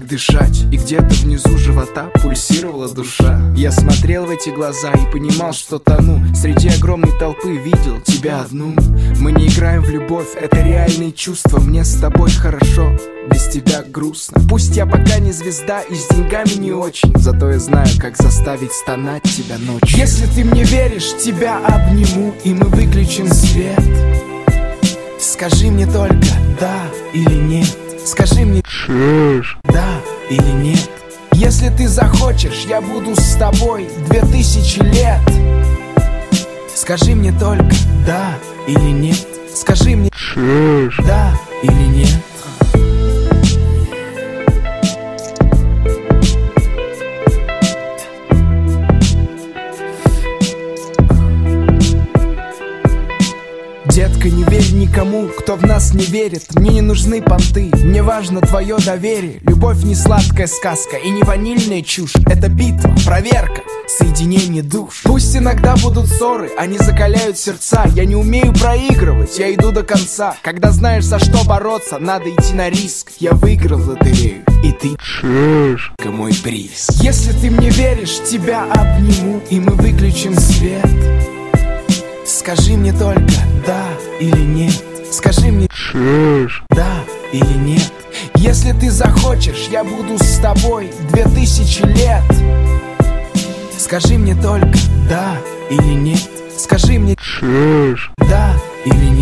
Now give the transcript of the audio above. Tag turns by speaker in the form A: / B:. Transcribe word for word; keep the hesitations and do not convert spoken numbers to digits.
A: как дышать, и где-то внизу живота пульсировала душа. Я смотрел в эти глаза и понимал, что тону. Среди огромной толпы видел тебя одну. Мы не играем в любовь, это реальные чувства. Мне с тобой хорошо, без тебя грустно. Пусть я пока не звезда и с деньгами не очень, зато я знаю, как заставить стонать тебя ночью. Если ты мне веришь, тебя обниму, и мы выключим свет. Скажи мне только да или нет. Скажи мне да или нет. Если ты захочешь, я буду с тобой две тысячи лет. Скажи мне только да или нет. Скажи мне да или нет. Детка, не верь никому, кто в нас не верит. Мне не нужны понты, мне важно твое доверие. Любовь не сладкая сказка и не ванильная чушь. Это битва, проверка, соединение душ. Пусть иногда будут ссоры, они закаляют сердца. Я не умею проигрывать, я иду до конца. Когда знаешь, за что бороться, надо идти на риск. Я выиграл лотерею, и ты мой приз. Если ты мне веришь, тебя обниму, и мы выключим свет. Скажи мне только да или нет. Скажи мне да или нет. Если ты захочешь, я буду с тобой две тысячи лет. Скажи мне только да или нет. Скажи мне да или нет.